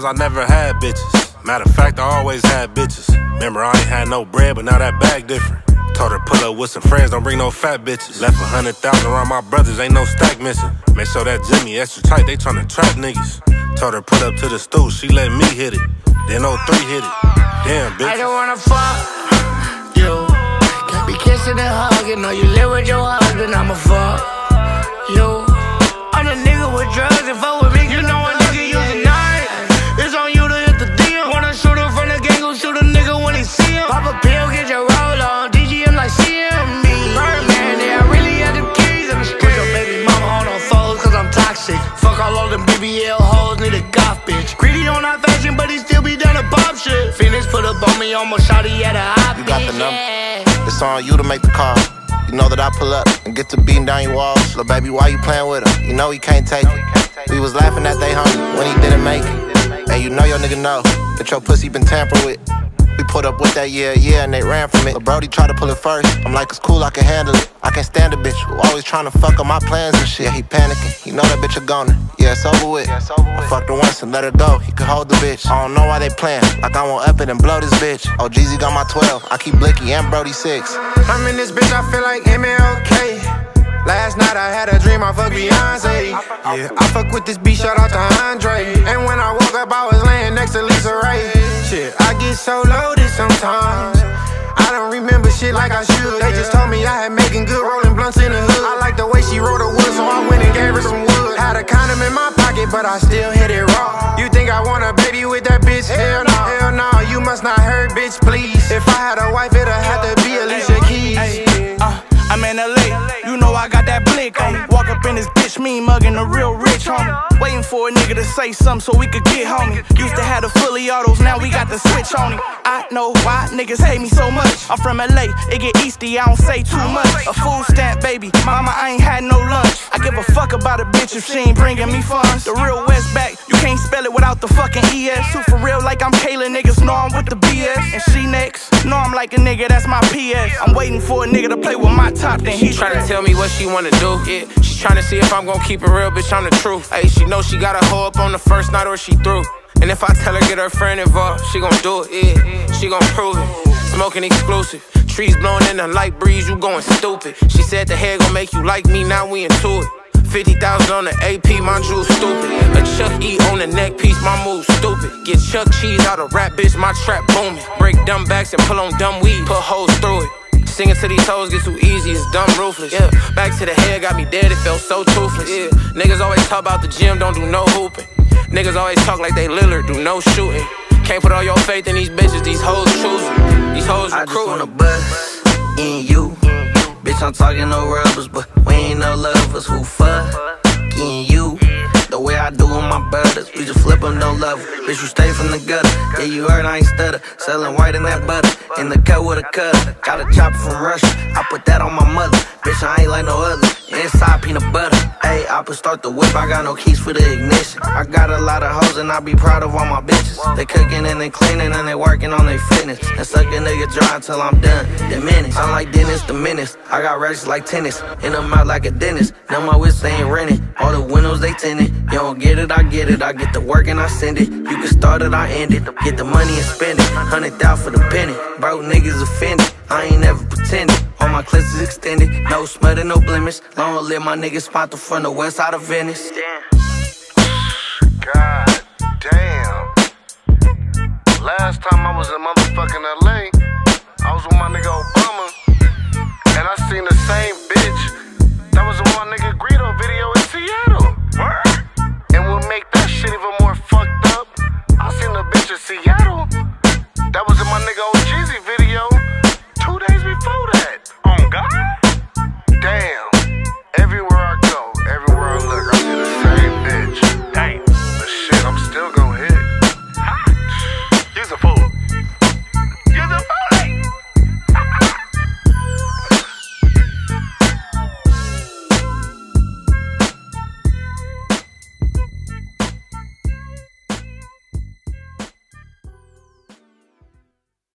times I never had bitches. Matter of fact, I always had bitches. Remember, I ain't had no bread, but now that bag different. Told her pull up with some friends, don't bring no fat bitches. Left 100,000 around my brothers, ain't no stack missing. Make sure that Jimmy extra tight, they tryna trap niggas. Told her pull up to the stool, she let me hit it. Then 03 hit it. Damn, bitch. I don't wanna fuck you. Can't be kissing and hugging. Know you live with your husband, I'ma fuck you. I'm a nigga with drugs and fuck with me. You know a nigga use a knife. It's on you to hit the deal. Wanna shoot her from the gang, go shoot a nigga when he see him. Pop a pill, get your roll on. DGM like CME. Birdman, yeah, I really had them keys in the street. Put your baby mama on foes, cause I'm toxic. Fuck all of them BBL hoes, need a goth bitch. Greedy on our fashion, but he still be down to pop shit. Phoenix put up on me, almost shot he at a hot bitch. You got the number, it's on you to make the call. You know that I pull up and get to beating down your walls. Little baby, why you playing with him? You know he can't take it. We was laughing at they homie when he didn't make it. And you know your nigga know that your pussy been tampered with. We put up with that yeah, and they ran from it. But Brody tried to pull it first. I'm like, it's cool, I can handle it. I can't stand a bitch who always trying to fuck up my plans and shit. Yeah, he panicking, he know that bitch a goner. Yeah, it's over with. I fucked her once and let her go, he could hold the bitch. I don't know why they playing, like I won't up it and blow this bitch. Oh, Jeezy got my 12, I keep Blicky and Brody 6. I'm in this bitch, I feel like MLK. Last night I had a dream, I fuck Beyonce. Yeah, I fuck with this beat, shout out to Andre. And when I woke up, I was laying next to Lisa Ray. Shit, I get so loaded sometimes. I don't remember shit like I should. They just told me I had making good rolling blunts in the hood. I like the way she rolled the wood, so I went and gave her some wood. Had a condom in my pocket, but I still hit it raw. You think I want a baby with that bitch? Hell no, hell no, you must not heard, bitch, please. If I had a wife, it'd have to be Alicia Keys. I'm in LA, you know I got that blick on me. Walk up in this bitch, mean mugging a real rich homie. Waiting for a nigga to say something so we could get homie. Used to have the fully autos, now we got the switch on it. I know why niggas hate me so much. I'm from LA, it get easty, I don't say too much. A food stamp, baby, mama, I ain't had no lunch. I give a fuck about a bitch if she ain't bringing me funds. The real West back, you can't spell it without the fucking ES. Too for real like I'm Kayla, niggas know I'm with the BS. And she next, know I'm like a nigga, that's my PS. I'm waiting for a nigga to play with my top, then he tryna tell me what she wanna do. Yeah, she tryna see if I'm gon' keep it real, bitch, I'm the truth. Hey, she know she got a hoe up on the first night or she through. And if I tell her get her friend involved, she gon' do it, yeah, she gon' prove it. Smoking exclusive, trees blowing in a light breeze, you going stupid. She said the hair gon' make you like me, now we into it. 50,000 on the AP, my jewels stupid. A Chuck E on the neck piece, my move stupid. Get Chuck Cheese out of rap, bitch, my trap booming. Break dumb backs and pull on dumb weed, put hoes through it. Singing to these hoes get too easy, it's dumb ruthless. Yeah, back to the head, got me dead, it felt so toothless. Yeah, niggas always talk about the gym, don't do no hooping. Niggas always talk like they Lillard, do no shooting. Can't put all your faith in these bitches, these hoes choosing. These hoes recruiting. I just wanna bust in you. Bitch, I'm talking no rubbers, but we ain't no lovers. Who fucking you? The way I do with my brothers, we just flip them, don't love them. Bitch, you stay from the gutter. Yeah, you heard I ain't stutter. Selling white in that butter. In the cut with a cutter. Got a chopper from Russia. I put that on my mother. Bitch, I ain't like no other. Inside peanut butter. Ayy, I put start the whip. I got no keys for the ignition. I got a lot of hoes and I be proud of all my bitches. They cooking and they cleaning and they working on their fitness. And suck a nigga dry until I'm done. Diminish. I'm like Dennis the Menace. I got ratchets like tennis. In the mouth like a dentist. Now my wrist ain't rented. All the windows they tinted. You don't get it, I get it. I get the work and I send it. You can start it, I end it. Get the money and spend it. 100,000 for the penny. Broke niggas offended. I ain't never pretended. All my clips is extended. No smut no blemish. Long live my niggas spot from the west side of Venice. God damn. Last time I was in motherfucking LA,